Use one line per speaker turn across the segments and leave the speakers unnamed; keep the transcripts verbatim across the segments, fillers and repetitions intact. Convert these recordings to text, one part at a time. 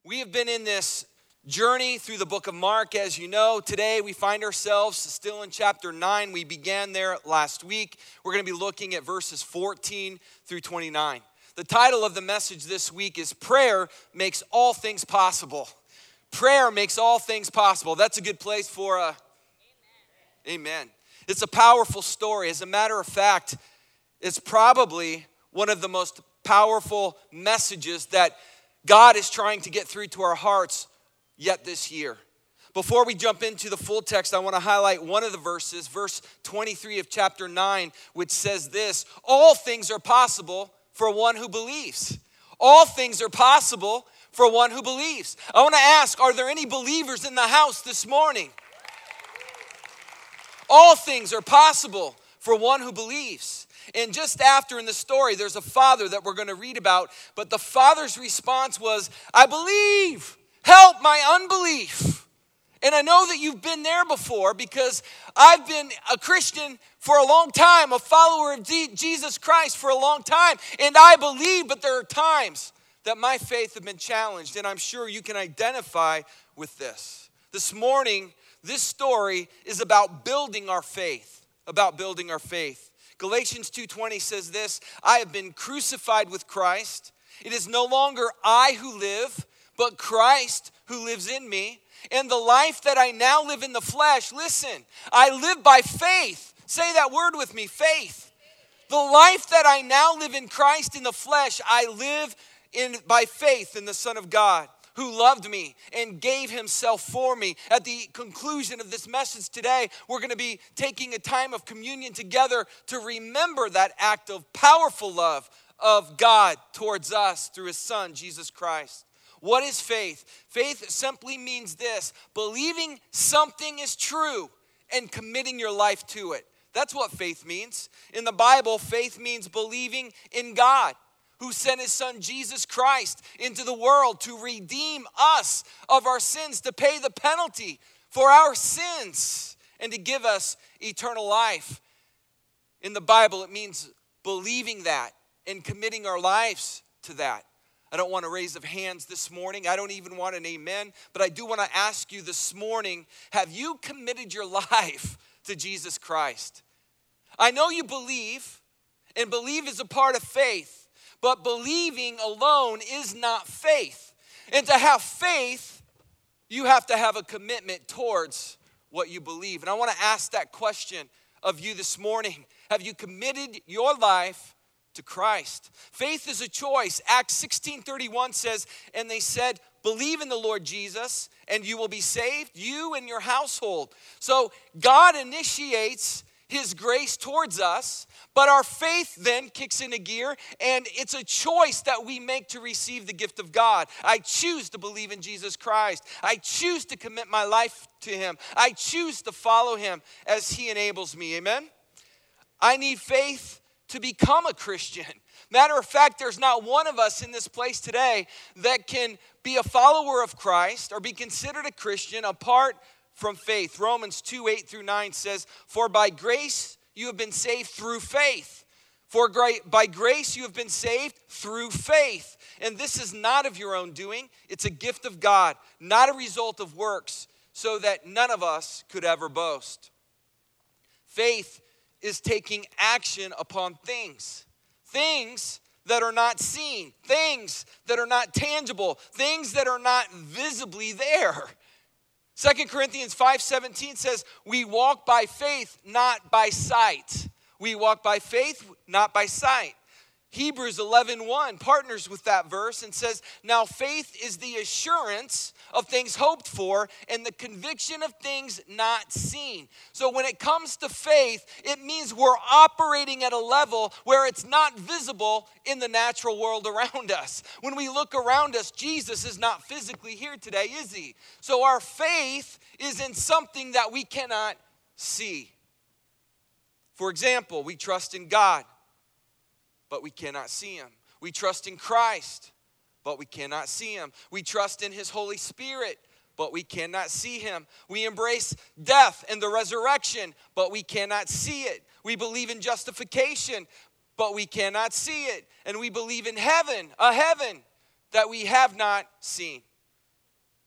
We have been in this journey through the book of Mark, as you know. Today we find ourselves still in chapter nine. We began there last week. We're going to be looking at verses fourteen through twenty-nine. The title of the message this week is Prayer Makes All Things Possible. Prayer makes all things possible. That's a good place for a amen. Amen. It's a powerful story. As a matter of fact, it's probably one of the most powerful messages that God is trying to get through to our hearts yet this year. Before we jump into the full text, I want to highlight one of the verses, verse twenty-three of chapter nine, which says this: all things are possible for one who believes. All things are possible for one who believes. I want to ask, are there any believers in the house this morning? All things are possible for one who believes. And just after in the story, there's a father that we're going to read about, but the father's response was, I believe, help my unbelief. And I know that you've been there before because I've been a Christian for a long time, a follower of Jesus Christ for a long time, and I believe, but there are times that my faith have been challenged, and I'm sure you can identify with this. This morning, this story is about building our faith, about building our faith. Galatians two twenty says this: I have been crucified with Christ. It is no longer I who live, but Christ who lives in me. And the life that I now live in the flesh, listen, I live by faith. Say that word with me, faith. The life that I now live in Christ in the flesh, I live in by faith in the Son of God, who loved me and gave himself for me. At the conclusion of this message today, we're going to be taking a time of communion together to remember that act of powerful love of God towards us through his Son, Jesus Christ. What is faith? Faith simply means this: believing something is true and committing your life to it. That's what faith means. In the Bible, faith means believing in God, who sent his Son Jesus Christ into the world to redeem us of our sins, to pay the penalty for our sins, and to give us eternal life. In the Bible, it means believing that and committing our lives to that. I don't want a raise of hands this morning. I don't even want an amen. But I do want to ask you this morning, have you committed your life to Jesus Christ? I know you believe, and believe is a part of faith. But believing alone is not faith. And to have faith, you have to have a commitment towards what you believe. And I want to ask that question of you this morning. Have you committed your life to Christ? Faith is a choice. Acts sixteen thirty-one says, and they said, believe in the Lord Jesus and you will be saved, you and your household. So God initiates his grace towards us, but our faith then kicks into gear, and it's a choice that we make to receive the gift of God. I choose to believe in Jesus Christ. I choose to commit my life to him. I choose to follow him as he enables me. Amen? I need faith to become a Christian. Matter of fact, there's not one of us in this place today that can be a follower of Christ or be considered a Christian apart from faith. Romans two, eight through nine says, for by grace you have been saved through faith. For by grace you have been saved through faith. And this is not of your own doing. It's a gift of God, not a result of works, so that none of us could ever boast. Faith is taking action upon things. Things that are not seen. Things that are not tangible. Things that are not visibly there. Second Corinthians five seventeen says, we walk by faith, not by sight. We walk by faith, not by sight. Hebrews eleven one partners with that verse and says, now faith is the assurance of things hoped for and the conviction of things not seen. So when it comes to faith, it means we're operating at a level where it's not visible in the natural world around us. When we look around us, Jesus is not physically here today, is he? So our faith is in something that we cannot see. For example, we trust in God, but we cannot see him. We trust in Christ, but we cannot see him. We trust in his Holy Spirit, but we cannot see him. We embrace death and the resurrection, but we cannot see it. We believe in justification, but we cannot see it. And we believe in heaven, a heaven that we have not seen.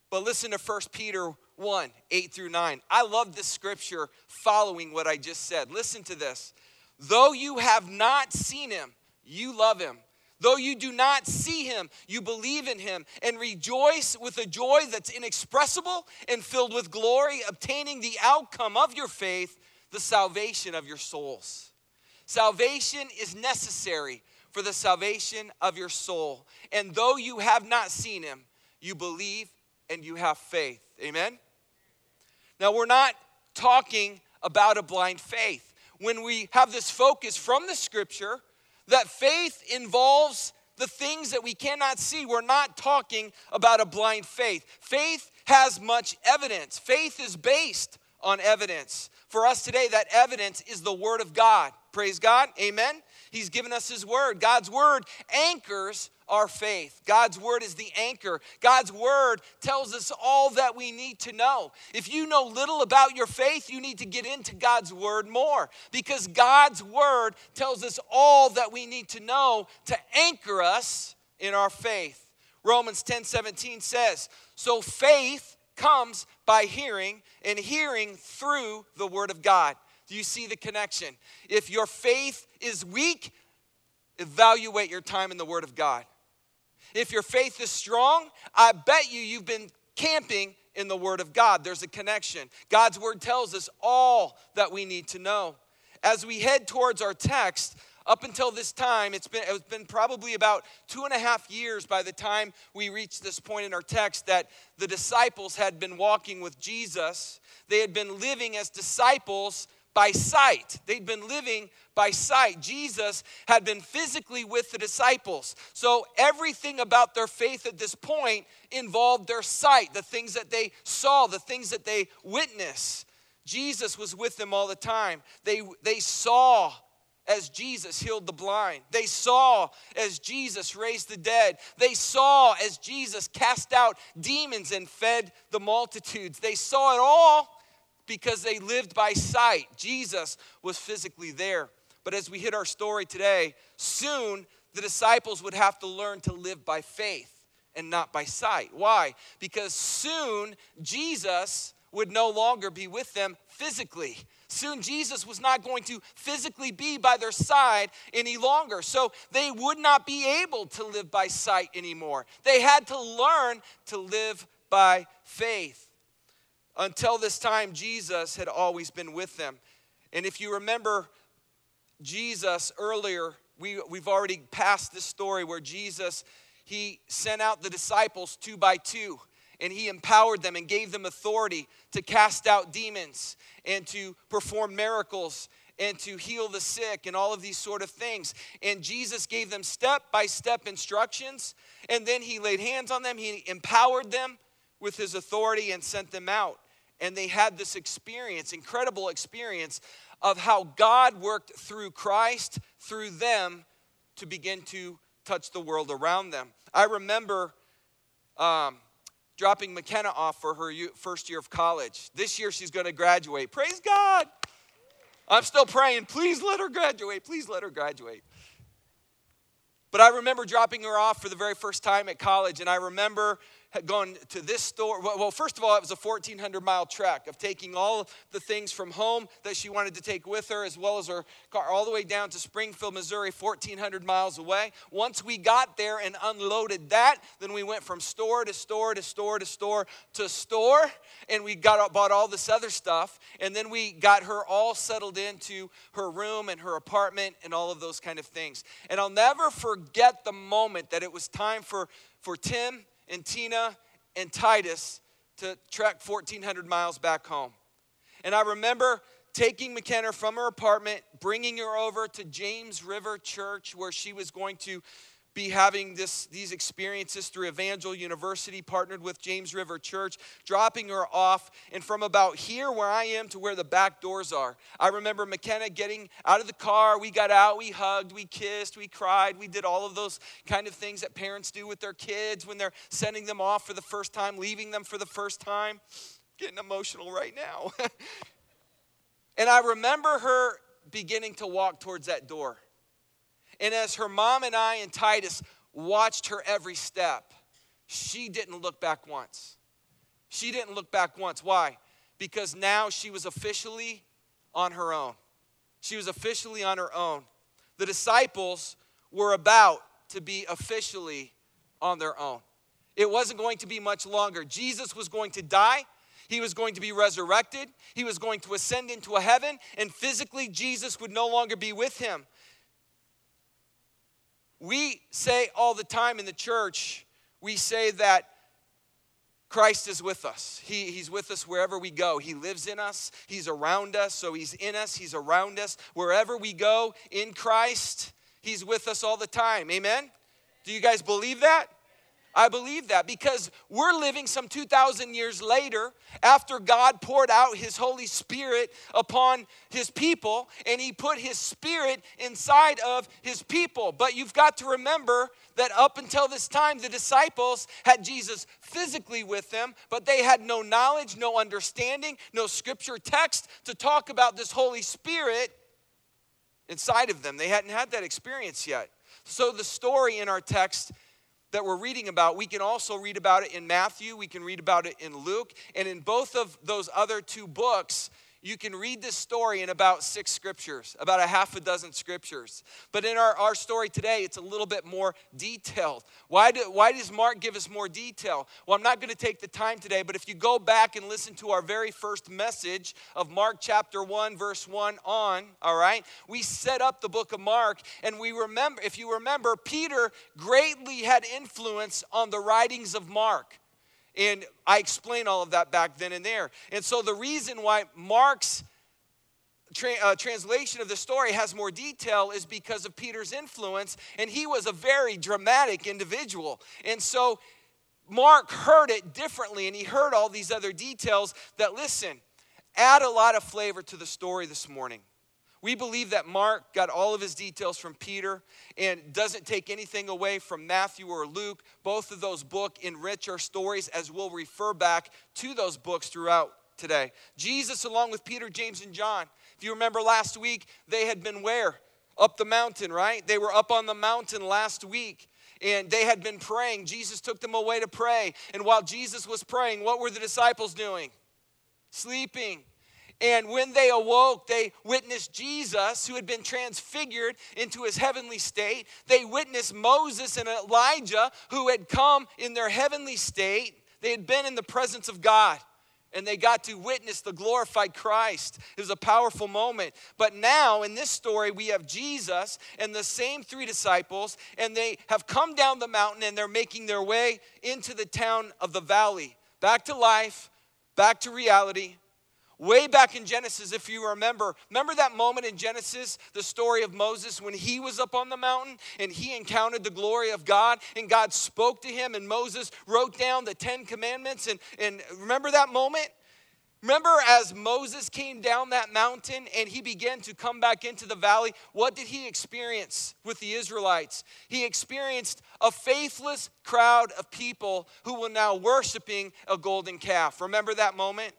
But listen to First Peter one, eight through nine. I love this scripture following what I just said. Listen to this. Though you have not seen him, you love him. Though you do not see him, you believe in him and rejoice with a joy that's inexpressible and filled with glory, obtaining the outcome of your faith, the salvation of your souls. Salvation is necessary for the salvation of your soul. And though you have not seen him, you believe and you have faith. Amen? Now, we're not talking about a blind faith. When we have this focus from the scripture that faith involves the things that we cannot see, we're not talking about a blind faith. Faith has much evidence. Faith is based on evidence. For us today, that evidence is the word of God. Praise God. Amen. He's given us his word. God's word anchors our faith. God's word is the anchor. God's word tells us all that we need to know. If you know little about your faith, you need to get into God's word more, because God's word tells us all that we need to know to anchor us in our faith. Romans ten seventeen says, so faith comes by hearing, and hearing through the word of God. Do you see the connection? If your faith is weak, evaluate your time in the word of God. If your faith is strong, I bet you you've been camping in the word of God. There's a connection. God's word tells us all that we need to know. As we head towards our text, up until this time, it's been, it's been probably about two and a half years by the time we reached this point in our text that the disciples had been walking with Jesus. They had been living as disciples by sight. They'd been living by sight. Jesus had been physically with the disciples. So everything about their faith at this point involved their sight, the things that they saw, the things that they witnessed. Jesus was with them all the time. They, they saw as Jesus healed the blind. They saw as Jesus raised the dead. They saw as Jesus cast out demons and fed the multitudes. They saw it all because they lived by sight. Jesus was physically there. But as we hit our story today, soon the disciples would have to learn to live by faith and not by sight. Why? Because soon Jesus would no longer be with them physically. Soon Jesus was not going to physically be by their side any longer. So they would not be able to live by sight anymore. They had to learn to live by faith. Until this time, Jesus had always been with them. And if you remember Jesus earlier, we, we've already passed this story where Jesus, he sent out the disciples two by two. And he empowered them and gave them authority to cast out demons and to perform miracles and to heal the sick and all of these sort of things. And Jesus gave them step-by-step instructions. And then he laid hands on them. He empowered them with his authority and sent them out. And they had this experience, incredible experience, of how God worked through Christ, through them, to begin to touch the world around them. I remember um, dropping McKenna off for her first year of college. This year she's going to graduate. Praise God. I'm still praying. Please let her graduate. Please let her graduate. But I remember dropping her off for the very first time at college, and I remember going to this store. Well, first of all, it was a fourteen hundred mile trek of taking all the things from home that she wanted to take with her, as well as her car, all the way down to Springfield, Missouri, fourteen hundred miles away. Once we got there and unloaded that, then we went from store to store to store to store to store, and we got bought all this other stuff, and then we got her all settled into her room and her apartment and all of those kind of things. And I'll never forget the moment that it was time for, for Tim and Tina and Titus to trek fourteen hundred miles back home. And I remember taking McKenna from her apartment, bringing her over to James River Church, where she was going to be having this, these experiences through Evangel University, partnered with James River Church, dropping her off. And from about here where I am to where the back doors are, I remember McKenna getting out of the car. We got out, we hugged, we kissed, we cried. We did all of those kind of things that parents do with their kids when they're sending them off for the first time, leaving them for the first time. Getting emotional right now. And I remember her beginning to walk towards that door. And as her mom and I and Titus watched her every step, she didn't look back once. She didn't look back once. Why? Because now she was officially on her own. She was officially on her own. The disciples were about to be officially on their own. It wasn't going to be much longer. Jesus was going to die. He was going to be resurrected. He was going to ascend into a heaven, and physically Jesus would no longer be with him. We say all the time in the church, we say that Christ is with us. He, he's with us wherever we go. He lives in us. He's around us. So he's in us. He's around us. Wherever we go in Christ, he's with us all the time. Amen? Do you guys believe that? I believe that because we're living some two thousand years later after God poured out his Holy Spirit upon his people, and he put his Spirit inside of his people. But you've got to remember that up until this time, the disciples had Jesus physically with them, but they had no knowledge, no understanding, no scripture text to talk about this Holy Spirit inside of them. They hadn't had that experience yet. So the story in our text that we're reading about, we can also read about it in Matthew, we can read about it in Luke, and in both of those other two books, you can read this story in about six scriptures, about a half a dozen scriptures. But in our, our story today, it's a little bit more detailed. Why, do, why does Mark give us more detail? Well, I'm not going to take the time today, but if you go back and listen to our very first message of Mark chapter one, verse one on, all right, we set up the book of Mark, and we remember, if you remember, Peter greatly had influence on the writings of Mark. And I explained all of that back then and there. And so the reason why Mark's tra- uh, translation of the story has more detail is because of Peter's influence. And he was a very dramatic individual. And so Mark heard it differently. And he heard all these other details that, listen, add a lot of flavor to the story this morning. We believe that Mark got all of his details from Peter and doesn't take anything away from Matthew or Luke. Both of those books enrich our stories, as we'll refer back to those books throughout today. Jesus, along with Peter, James, and John. If you remember last week, they had been where? Up the mountain, right? They were up on the mountain last week, and they had been praying. Jesus took them away to pray. And while Jesus was praying, what were the disciples doing? Sleeping. And when they awoke, they witnessed Jesus, who had been transfigured into his heavenly state. They witnessed Moses and Elijah, who had come in their heavenly state. They had been in the presence of God, and they got to witness the glorified Christ. It was a powerful moment. But now, in this story, we have Jesus and the same three disciples, and they have come down the mountain, and they're making their way into the town of the valley. Back to life, back to reality. Way back in Genesis, if you remember, remember that moment in Genesis, the story of Moses when he was up on the mountain and he encountered the glory of God and God spoke to him and Moses wrote down the Ten Commandments. And, and remember that moment? Remember as Moses came down that mountain and he began to come back into the valley, what did he experience with the Israelites? He experienced a faithless crowd of people who were now worshiping a golden calf. Remember that moment?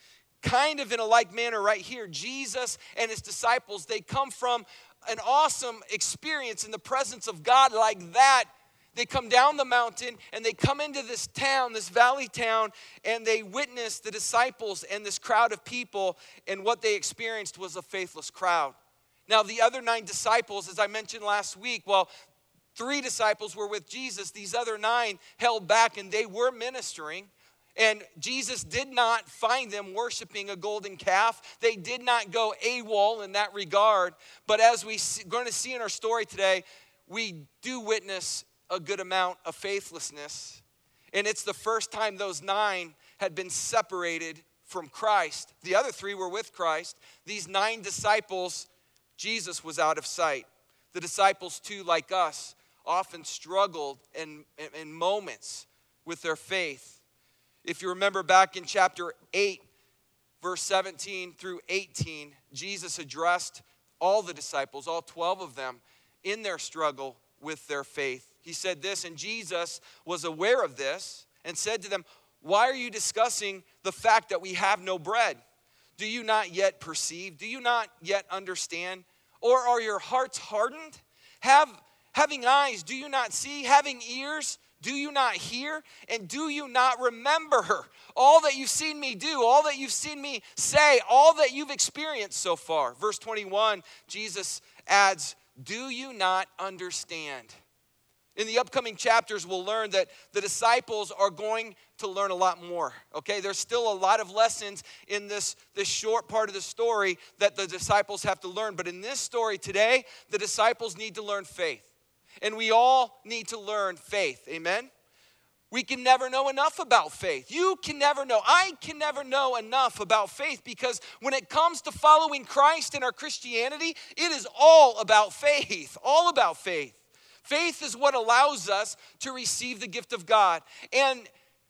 Kind of in a like manner right here, Jesus and his disciples, they come from an awesome experience in the presence of God like that. They come down the mountain and they come into this town, this valley town, and they witness the disciples and this crowd of people, and what they experienced was a faithless crowd. Now, the other nine disciples, as I mentioned last week, well, three disciples were with Jesus. These other nine held back, and they were ministering. And Jesus did not find them worshiping a golden calf. They did not go AWOL in that regard. But as we're going to see in our story today, we do witness a good amount of faithlessness. And it's the first time those nine had been separated from Christ. The other three were with Christ. These nine disciples, Jesus was out of sight. The disciples, too, like us, often struggled in, in moments with their faith. If you remember back in chapter eight, verse seventeen through eighteen, Jesus addressed all the disciples, all twelve of them, in their struggle with their faith. He said this, and Jesus was aware of this and said to them, "Why are you discussing the fact that we have no bread? Do you not yet perceive? Do you not yet understand? Or are your hearts hardened? Have, having eyes, do you not see? Having ears, Do you not hear? And do you not remember all that you've seen me do, all that you've seen me say, all that you've experienced so far? Verse twenty-one, Jesus adds, do you not understand? In the upcoming chapters, we'll learn that the disciples are going to learn a lot more, okay? There's still a lot of lessons in this, this short part of the story that the disciples have to learn. But in this story today, the disciples need to learn faith. And we all need to learn faith, amen? We can never know enough about faith. You can never know. I can never know enough about faith because when it comes to following Christ in our Christianity, it is all about faith, all about faith. Faith is what allows us to receive the gift of God and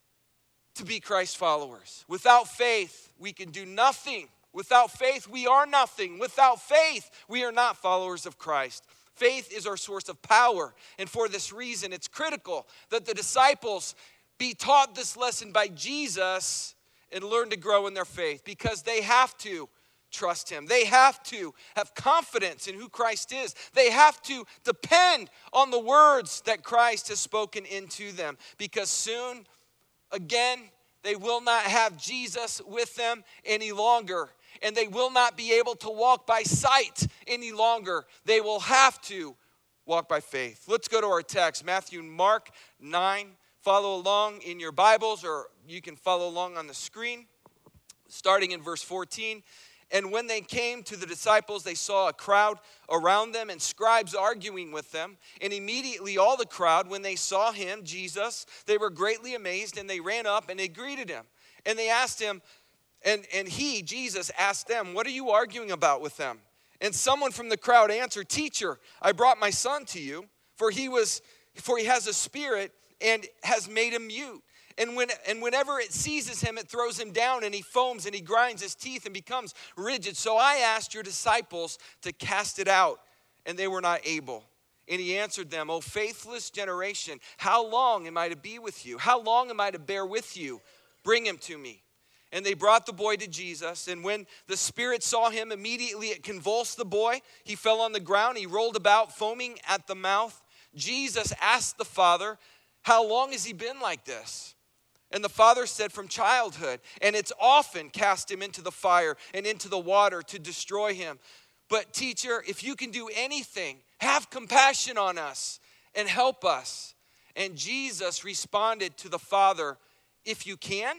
to be Christ followers. Without faith, we can do nothing. Without faith, we are nothing. Without faith, we are not followers of Christ. Faith is our source of power, and for this reason, it's critical that the disciples be taught this lesson by Jesus and learn to grow in their faith because they have to trust him. They have to have confidence in who Christ is. They have to depend on the words that Christ has spoken into them because soon, again, they will not have Jesus with them any longer. And they will not be able to walk by sight any longer. They will have to walk by faith. Let's go to our text, Matthew and Mark nine. Follow along in your Bibles, or you can follow along on the screen. Starting in verse fourteen. And when they came to the disciples, they saw a crowd around them and scribes arguing with them. And immediately all the crowd, when they saw him, Jesus, they were greatly amazed, and they ran up and they greeted him. And they asked him, And, and he, Jesus, asked them, what are you arguing about with them? And someone from the crowd answered, Teacher, I brought my son to you, for he was, for he has a spirit and has made him mute. And when and whenever it seizes him, it throws him down, and he foams and he grinds his teeth and becomes rigid. So I asked your disciples to cast it out, and they were not able. And he answered them, O faithless generation, how long am I to be with you? How long am I to bear with you? Bring him to me. And they brought the boy to Jesus. And when the spirit saw him, immediately it convulsed the boy. He fell on the ground. He rolled about, foaming at the mouth. Jesus asked the father, how long has he been like this? And the father said, from childhood. And it's often cast him into the fire and into the water to destroy him. But teacher, if you can do anything, have compassion on us and help us. And Jesus responded to the father, if you can,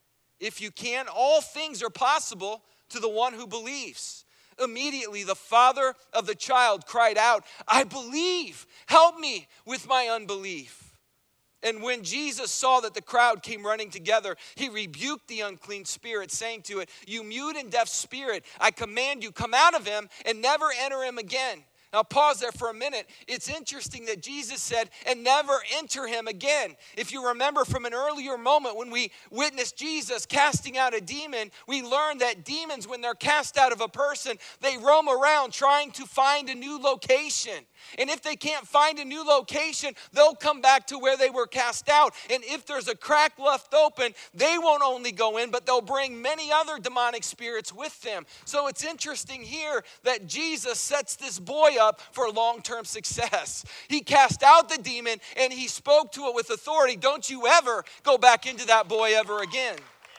If you can, all things are possible to the one who believes. Immediately, the father of the child cried out, I believe, help me with my unbelief. And when Jesus saw that the crowd came running together, he rebuked the unclean spirit, saying to it, you mute and deaf spirit, I command you, come out of him and never enter him again. Now pause there for a minute. It's interesting that Jesus said, and never enter him again. If you remember from an earlier moment when we witnessed Jesus casting out a demon, we learned that demons, when they're cast out of a person, they roam around trying to find a new location. And if they can't find a new location, they'll come back to where they were cast out. And if there's a crack left open, they won't only go in, but they'll bring many other demonic spirits with them. So it's interesting here that Jesus sets this boy up for long-term success. He cast out the demon and he spoke to it with authority. Don't you ever go back into that boy ever again.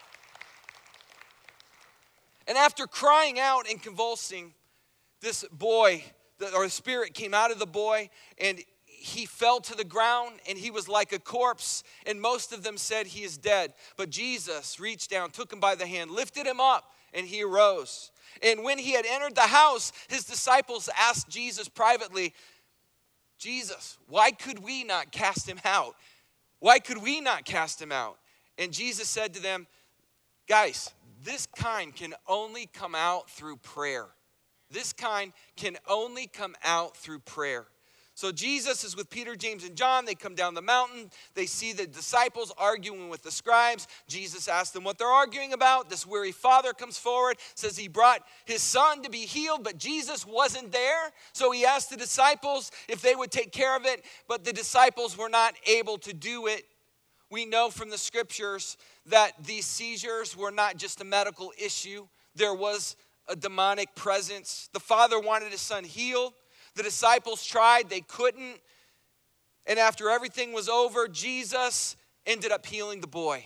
And after crying out and convulsing, this boy, or the spirit came out of the boy, and he fell to the ground, and he was like a corpse. And most of them said he is dead. But Jesus reached down, took him by the hand, lifted him up, and he arose. And when he had entered the house, his disciples asked Jesus privately, Jesus, why could we not cast him out? Why could we not cast him out? And Jesus said to them, guys, this kind can only come out through prayer. This kind can only come out through prayer. So Jesus is with Peter, James, and John. They come down the mountain. They see the disciples arguing with the scribes. Jesus asks them what they're arguing about. This weary father comes forward, says he brought his son to be healed, but Jesus wasn't there. So he asked the disciples if they would take care of it, but the disciples were not able to do it. We know from the scriptures that these seizures were not just a medical issue. There was a demonic presence. The father wanted his son healed. The disciples tried, they couldn't. And after everything was over, Jesus ended up healing the boy.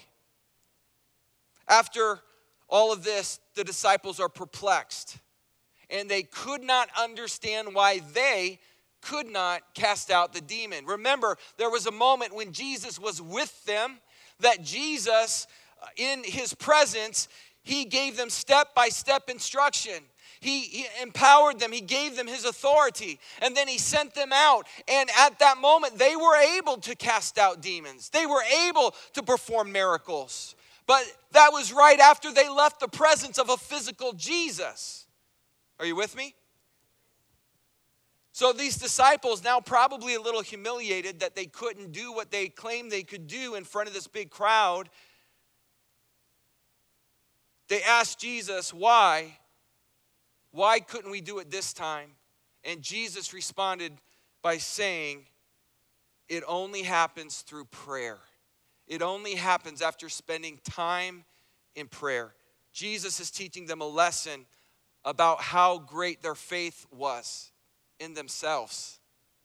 After all of this, the disciples are perplexed. And they could not understand why they could not cast out the demon. Remember, there was a moment when Jesus was with them that Jesus, in his presence, he gave them step-by-step instruction. He, he empowered them. He gave them his authority. And then he sent them out. And at that moment, they were able to cast out demons. They were able to perform miracles. But that was right after they left the presence of a physical Jesus. Are you with me? So these disciples, now probably a little humiliated that they couldn't do what they claimed they could do in front of this big crowd, they asked Jesus, why? Why couldn't we do it this time? And Jesus responded by saying, it only happens through prayer. It only happens after spending time in prayer. Jesus is teaching them a lesson about how great their faith was in themselves.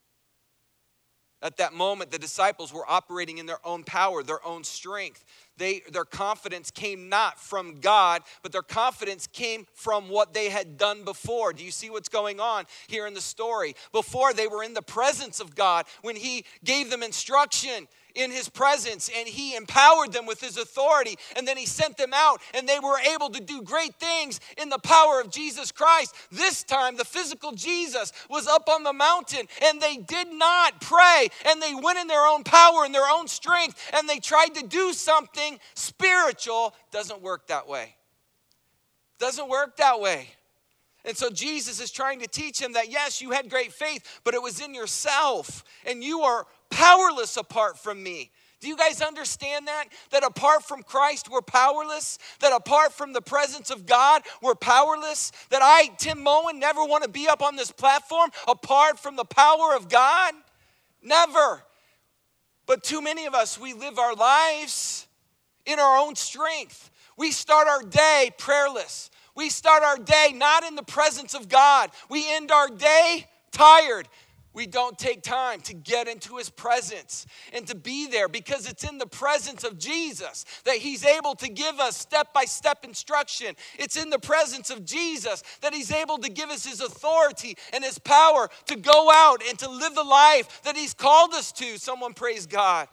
At that moment, the disciples were operating in their own power, their own strength. They, their confidence came not from God, but their confidence came from what they had done before. Do you see what's going on here in the story? Before, they were in the presence of God when he gave them instruction in his presence, and he empowered them with his authority, and then he sent them out, and they were able to do great things in the power of Jesus Christ. This time, the physical Jesus was up on the mountain, and they did not pray, and they went in their own power and their own strength, and they tried to do something spiritual. Doesn't work that way. Doesn't work that way. And so Jesus is trying to teach him that, yes, you had great faith, but it was in yourself, and you are powerless apart from me. Do you guys understand that? That apart from Christ, we're powerless? That apart from the presence of God, we're powerless? That I, Tim Moen, never want to be up on this platform apart from the power of God? Never. But too many of us, we live our lives in our own strength. We start our day prayerless. We start our day not in the presence of God. We end our day tired. We don't take time to get into his presence and to be there because it's in the presence of Jesus that he's able to give us step-by-step instruction. It's in the presence of Jesus that he's able to give us his authority and his power to go out and to live the life that he's called us to. Someone praise God.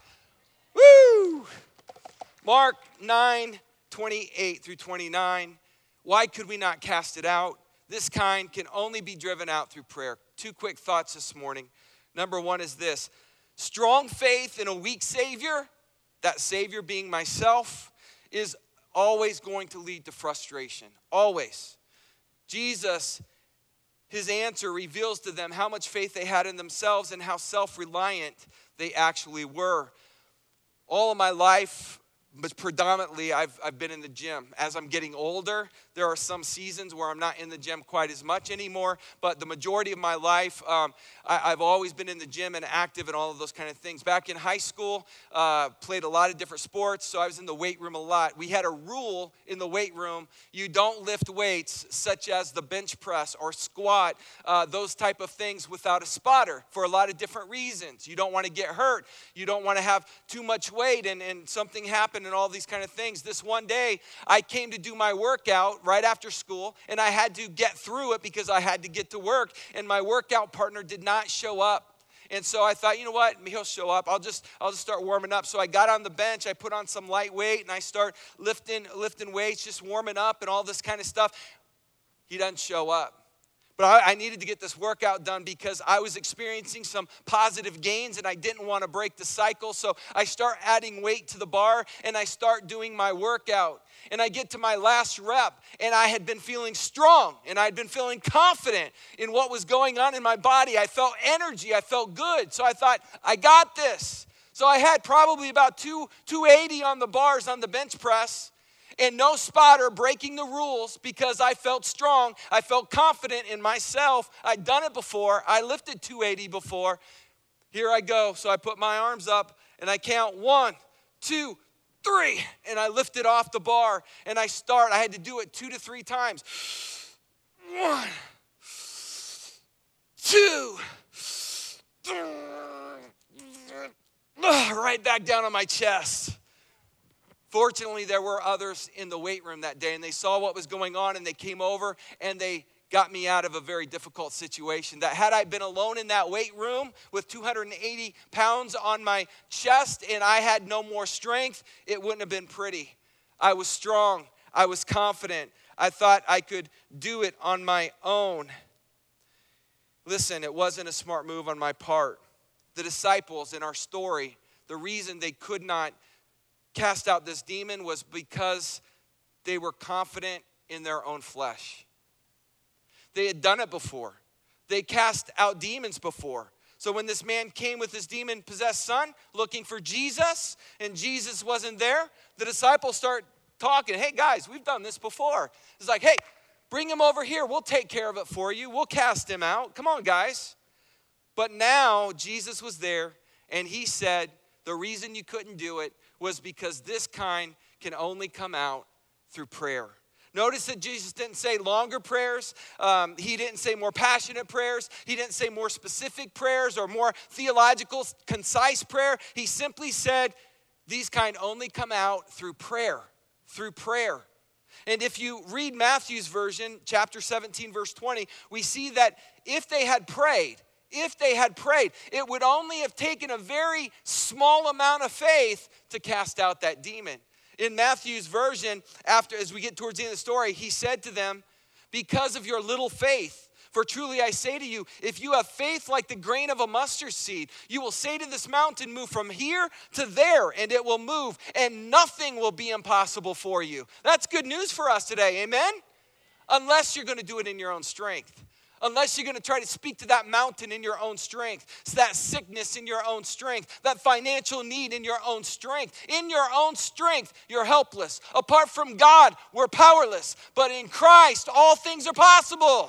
Woo! Mark nine, twenty-eight through twenty-nine. Why could we not cast it out? This kind can only be driven out through prayer. Two quick thoughts this morning. Number one is this. Strong faith in a weak Savior, that Savior being myself, is always going to lead to frustration. Always. Jesus, his answer reveals to them how much faith they had in themselves and how self-reliant they actually were. All of my life, but predominantly, I've, I've been in the gym. As I'm getting older, there are some seasons where I'm not in the gym quite as much anymore, but the majority of my life, um, I, I've always been in the gym and active and all of those kind of things. Back in high school, uh, played a lot of different sports, so I was in the weight room a lot. We had a rule in the weight room: you don't lift weights such as the bench press or squat, uh, those type of things without a spotter for a lot of different reasons. You don't want to get hurt. You don't want to have too much weight and, and something happen and all these kind of things. This one day, I came to do my workout right after school, and I had to get through it because I had to get to work, and my workout partner did not show up. And so I thought, you know what, he'll show up. I'll just I'll just start warming up. So I got on the bench, I put on some light weight, and I start lifting lifting weights, just warming up and all this kind of stuff. He doesn't show up. But I, I needed to get this workout done because I was experiencing some positive gains and I didn't want to break the cycle. So I start adding weight to the bar and I start doing my workout. And I get to my last rep and I had been feeling strong and I had been feeling confident in what was going on in my body. I felt energy. I felt good. So I thought, I got this. So I had probably about two, two eighty on the bars on the bench press. And no spotter breaking the rules because I felt strong. I felt confident in myself. I'd done it before. I lifted two eighty before. Here I go. So I put my arms up and I count one, two, three. And I lift it off the bar and I start. I had to do it two to three times. One, two, three. ugh, right back down on my chest. Fortunately, there were others in the weight room that day, and they saw what was going on, and they came over, and they got me out of a very difficult situation. That had I been alone in that weight room with two hundred eighty pounds on my chest, and I had no more strength, it wouldn't have been pretty. I was strong. I was confident. I thought I could do it on my own. Listen, it wasn't a smart move on my part. The disciples in our story, the reason they could not cast out this demon was because they were confident in their own flesh. They had done it before. They cast out demons before. So when this man came with his demon-possessed son looking for Jesus, and Jesus wasn't there, the disciples start talking. Hey, guys, we've done this before. It's like, hey, bring him over here. We'll take care of it for you. We'll cast him out. Come on, guys. But now Jesus was there, and he said the reason you couldn't do it was because this kind can only come out through prayer. Notice that Jesus didn't say longer prayers. Um, he didn't say more passionate prayers. He didn't say more specific prayers or more theological, concise prayer. He simply said these kind only come out through prayer, through prayer. And if you read Matthew's version, chapter seventeen, verse twenty, we see that if they had prayed, if they had prayed, it would only have taken a very small amount of faith to cast out that demon. In Matthew's version, after as we get towards the end of the story, he said to them, because of your little faith, for truly I say to you, if you have faith like the grain of a mustard seed, you will say to this mountain, move from here to there, and it will move, and nothing will be impossible for you. That's good news for us today, amen? Unless you're going to do it in your own strength. Unless you're going to try to speak to that mountain in your own strength, that sickness in your own strength, that financial need in your own strength. In your own strength, you're helpless. Apart from God, we're powerless. But in Christ, all things are possible.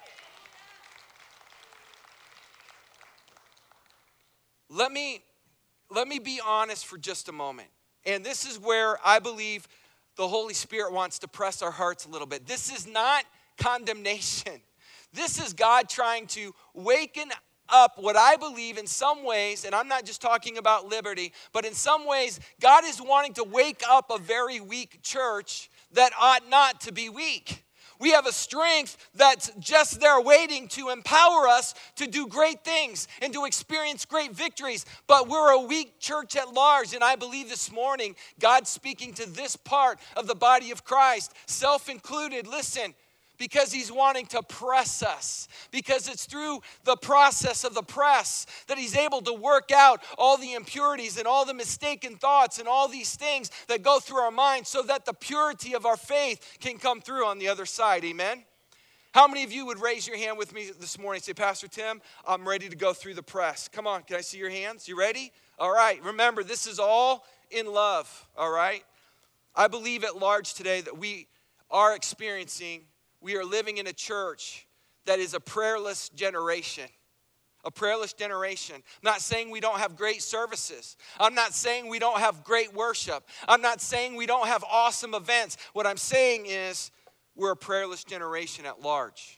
Let me, let me be honest for just a moment. And this is where I believe the Holy Spirit wants to press our hearts a little bit. This is not condemnation. This is God trying to waken up what I believe in some ways, and I'm not just talking about liberty, but in some ways, God is wanting to wake up a very weak church that ought not to be weak. We have a strength that's just there waiting to empower us to do great things and to experience great victories. But we're a weak church at large. And I believe this morning, God's speaking to this part of the body of Christ, self-included. Listen, because he's wanting to press us. Because it's through the process of the press that he's able to work out all the impurities and all the mistaken thoughts and all these things that go through our minds so that the purity of our faith can come through on the other side. Amen? How many of you would raise your hand with me this morning and say, Pastor Tim, I'm ready to go through the press. Come on, can I see your hands? You ready? All right. Remember, this is all in love. All right? I believe at large today that we are experiencing We are living in a church that is a prayerless generation. A prayerless generation. I'm not saying we don't have great services. I'm not saying we don't have great worship. I'm not saying we don't have awesome events. What I'm saying is we're a prayerless generation at large.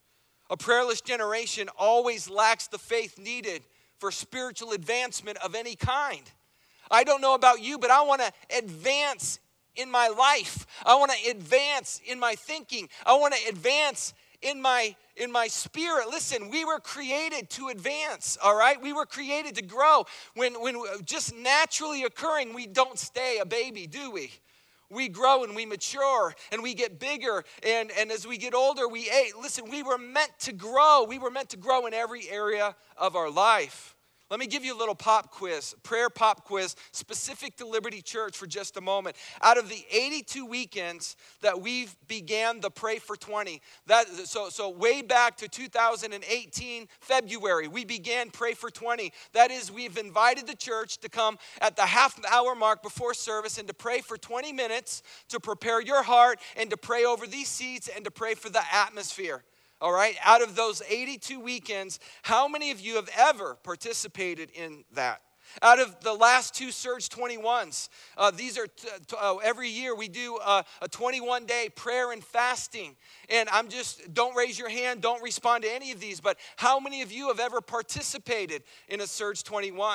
A prayerless generation always lacks the faith needed for spiritual advancement of any kind. I don't know about you, but I want to advance in my life. I want to advance in my thinking. I want to advance in my in my spirit. Listen, we were created to advance, all right? We were created to grow. When when just naturally occurring, we don't stay a baby, do we? We grow and we mature and we get bigger. And, and as we get older, we age. Listen, we were meant to grow. We were meant to grow in every area of our life. Let me give you a little pop quiz, prayer pop quiz, specific to Liberty Church for just a moment. Out of the eighty-two weekends that we've began the Pray for twenty, that so so way back to two thousand eighteen, February, we began Pray for twenty. That is, we've invited the church to come at the half hour mark before service and to pray for twenty minutes to prepare your heart and to pray over these seats and to pray for the atmosphere. All right, out of those eighty-two weekends, how many of you have ever participated in that? Out of the last two Surge twenty-ones, uh, these are, t- t- uh, every year we do uh, a twenty-one day prayer and fasting. And I'm just, don't raise your hand, don't respond to any of these, but how many of you have ever participated in a Surge twenty-one?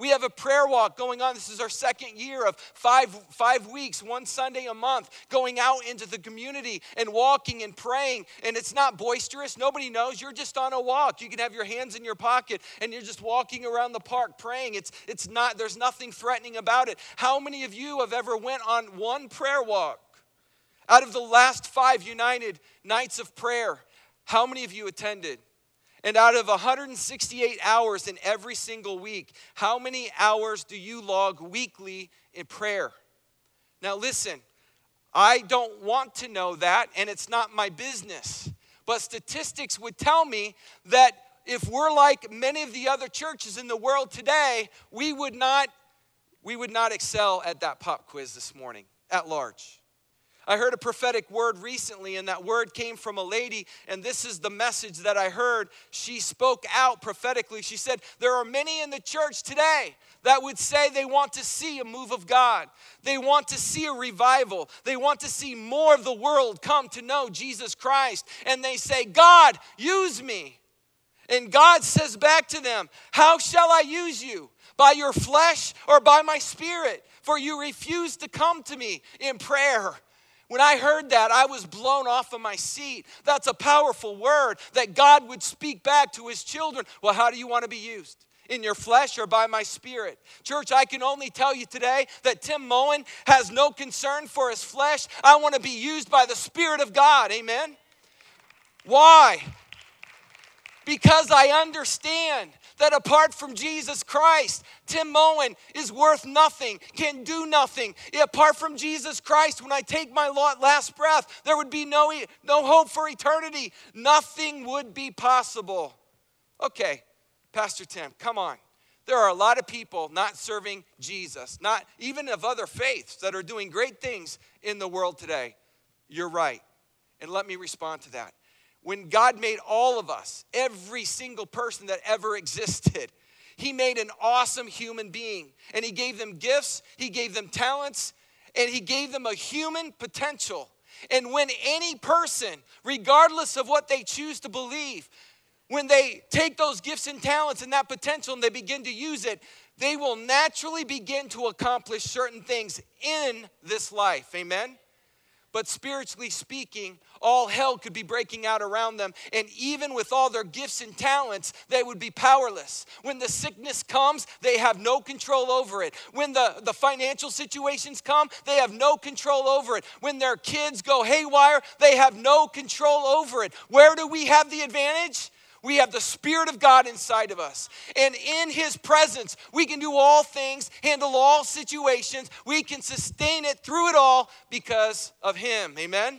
We have a prayer walk going on. This is our second year of five, five weeks, one Sunday a month, going out into the community and walking and praying. And it's not boisterous. Nobody knows. You're just on a walk. You can have your hands in your pocket and you're just walking around the park praying. It's, it's not, there's nothing threatening about it. How many of you have ever went on one prayer walk? Out of the last five United Nights of Prayer, how many of you attended? And out of one hundred sixty-eight hours in every single week, how many hours do you log weekly in prayer? Now listen, I don't want to know that, and it's not my business. But statistics would tell me that if we're like many of the other churches in the world today, we would not, we would not excel at that pop quiz this morning at large. I heard a prophetic word recently, and that word came from a lady, and this is the message that I heard. She spoke out prophetically. She said, there are many in the church today that would say they want to see a move of God. They want to see a revival. They want to see more of the world come to know Jesus Christ. And they say, God, use me. And God says back to them, how shall I use you? By your flesh or by my spirit? For you refuse to come to me in prayer. When I heard that, I was blown off of my seat. That's a powerful word that God would speak back to his children. Well, how do you want to be used? In your flesh or by my spirit? Church, I can only tell you today that Tim Moen has no concern for his flesh. I want to be used by the Spirit of God. Amen? Why? Because I understand that apart from Jesus Christ, Tim Moen is worth nothing, can do nothing. Apart from Jesus Christ, when I take my last breath, there would be no, no hope for eternity. Nothing would be possible. Okay, Pastor Tim, come on. There are a lot of people not serving Jesus, not even of other faiths, that are doing great things in the world today. You're right. And let me respond to that. When God made all of us, every single person that ever existed, he made an awesome human being. And he gave them gifts, he gave them talents, and he gave them a human potential. And when any person, regardless of what they choose to believe, when they take those gifts and talents and that potential and they begin to use it, they will naturally begin to accomplish certain things in this life. Amen? But spiritually speaking, all hell could be breaking out around them. And even with all their gifts and talents, they would be powerless. When the sickness comes, they have no control over it. When the, the financial situations come, they have no control over it. When their kids go haywire, they have no control over it. Where do we have the advantage? We have the Spirit of God inside of us. And in his presence, we can do all things, handle all situations. We can sustain it through it all because of him. Amen?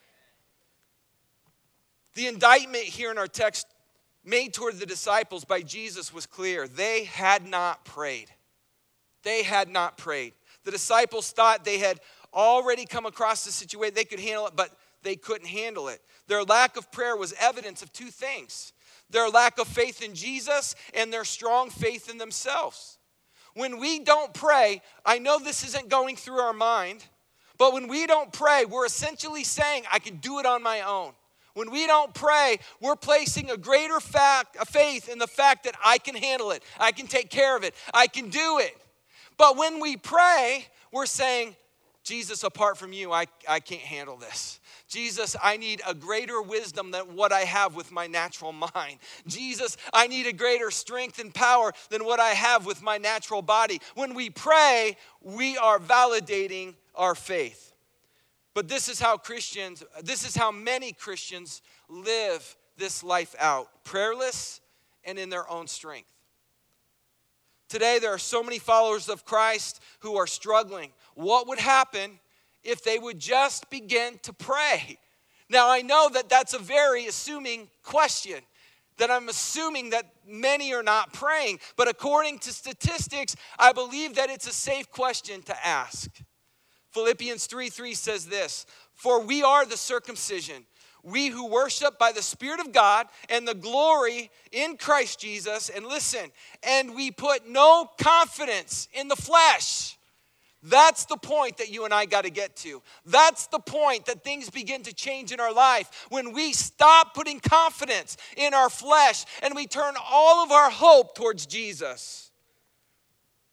The indictment here in our text made toward the disciples by Jesus was clear. They had not prayed. They had not prayed. The disciples thought they had already come across the situation. They could handle it, but they couldn't handle it. Their lack of prayer was evidence of two things: their lack of faith in Jesus and their strong faith in themselves. When we don't pray, I know this isn't going through our mind, but when we don't pray, we're essentially saying, I can do it on my own. When we don't pray, we're placing a greater fact, a faith in the fact that I can handle it. I can take care of it. I can do it. But when we pray, we're saying, Jesus, apart from you, I, I can't handle this. Jesus, I need a greater wisdom than what I have with my natural mind. Jesus, I need a greater strength and power than what I have with my natural body. When we pray, we are validating our faith. But this is how Christians, this is how many Christians live this life out, prayerless and in their own strength. Today, there are so many followers of Christ who are struggling. What would happen if they would just begin to pray? Now, I know that that's a very assuming question, that I'm assuming that many are not praying. But according to statistics, I believe that it's a safe question to ask. Philippians three three says this: for we are the circumcision, we who worship by the Spirit of God and the glory in Christ Jesus. And listen, and we put no confidence in the flesh. That's the point that you and I got to get to. That's the point that things begin to change in our life. When we stop putting confidence in our flesh and we turn all of our hope towards Jesus.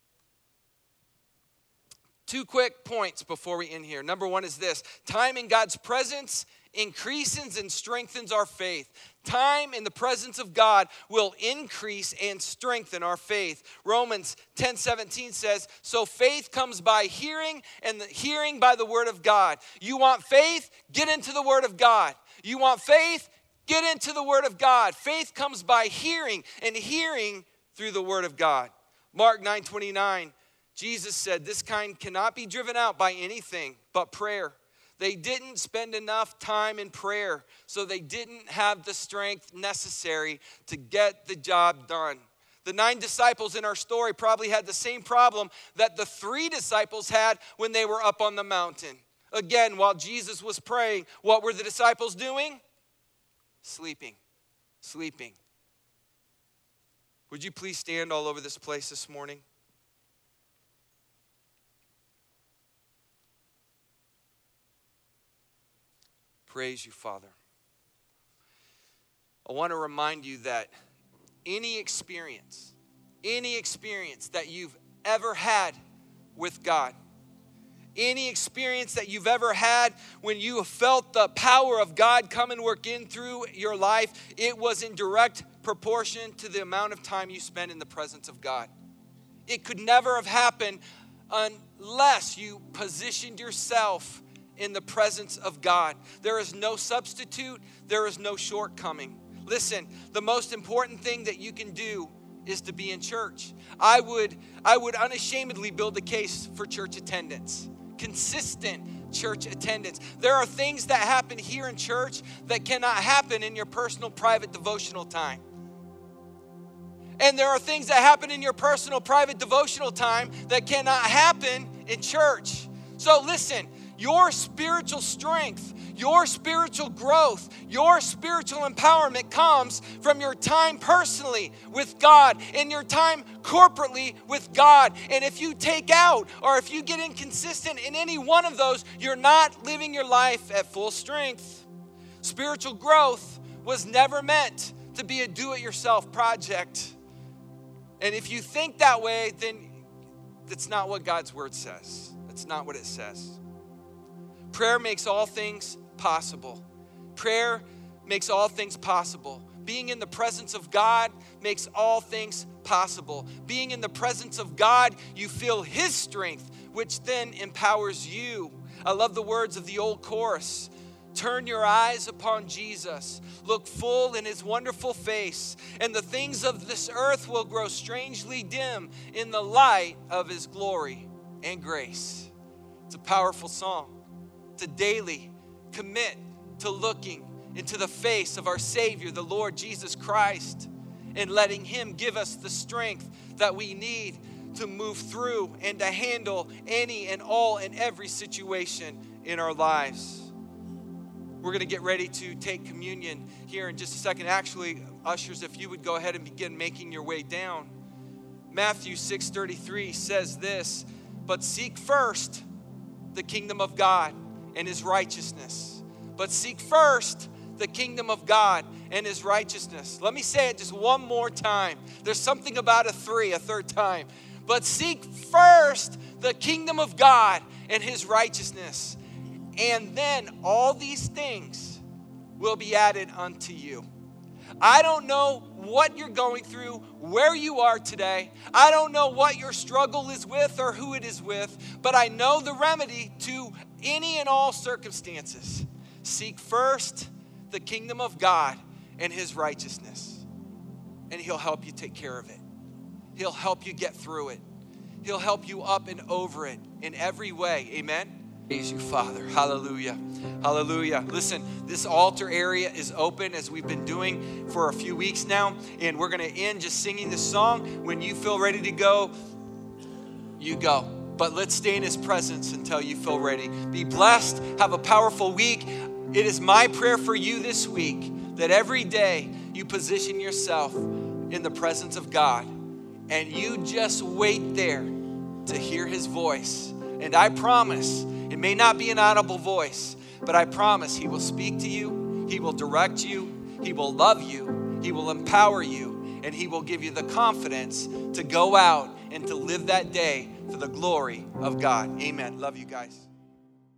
Two quick points before we end here. Number one is this: time in God's presence increases and strengthens our faith. Time in the presence of God will increase and strengthen our faith. Romans ten seventeen says, so faith comes by hearing, and the hearing by the word of God. You want faith? Get into the word of God. You want faith? Get into the word of God. Faith comes by hearing, and hearing through the word of God. Mark nine twenty-nine, Jesus said, this kind cannot be driven out by anything but prayer. They didn't spend enough time in prayer, so they didn't have the strength necessary to get the job done. The nine disciples in our story probably had the same problem that the three disciples had when they were up on the mountain. Again, while Jesus was praying, what were the disciples doing? Sleeping, sleeping. Would you please stand all over this place this morning? Praise you, Father. I want to remind you that any experience, any experience that you've ever had with God, any experience that you've ever had when you have felt the power of God come and work in through your life, it was in direct proportion to the amount of time you spent in the presence of God. It could never have happened unless you positioned yourself in the presence of God. There is no substitute. There is no shortcoming. Listen, the most important thing that you can do is to be in church. I would, I would unashamedly build a case for church attendance. Consistent church attendance. There are things that happen here in church that cannot happen in your personal private devotional time. And there are things that happen in your personal private devotional time that cannot happen in church. So listen, your spiritual strength, your spiritual growth, your spiritual empowerment comes from your time personally with God and your time corporately with God. And if you take out or if you get inconsistent in any one of those, you're not living your life at full strength. Spiritual growth was never meant to be a do-it-yourself project. And if you think that way, then that's not what God's word says. That's not what it says. Prayer makes all things possible. Prayer makes all things possible. Being in the presence of God makes all things possible. Being in the presence of God, you feel His strength, which then empowers you. I love the words of the old chorus. Turn your eyes upon Jesus. Look full in His wonderful face, and the things of this earth will grow strangely dim in the light of His glory and grace. It's a powerful song. To daily commit to looking into the face of our Savior, the Lord Jesus Christ, and letting Him give us the strength that we need to move through and to handle any and all and every situation in our lives. We're going to get ready to take communion here in just a second. Actually, ushers, if you would go ahead and begin making your way down. Matthew six thirty-three says this, but seek first the kingdom of God and His righteousness. But seek first the kingdom of God and His righteousness. Let me say it just one more time. There's something about a three, a third time. But seek first the kingdom of God and His righteousness. And then all these things will be added unto you. I don't know what you're going through, where you are today. I don't know what your struggle is with or who it is with, but I know the remedy to any and all circumstances. Seek first the kingdom of God and His righteousness, and He'll help you take care of it. He'll help you get through it. He'll help you up and over it in every way. Amen. Praise you, Father. Hallelujah. Hallelujah. Listen, this altar area is open as we've been doing for a few weeks now. And we're going to end just singing this song. When you feel ready to go, you go. But let's stay in His presence until you feel ready. Be blessed. Have a powerful week. It is my prayer for you this week that every day you position yourself in the presence of God. And you just wait there to hear His voice. And I promise, it may not be an audible voice, but I promise He will speak to you, He will direct you, He will love you, He will empower you, and He will give you the confidence to go out and to live that day for the glory of God. Amen. Love you guys.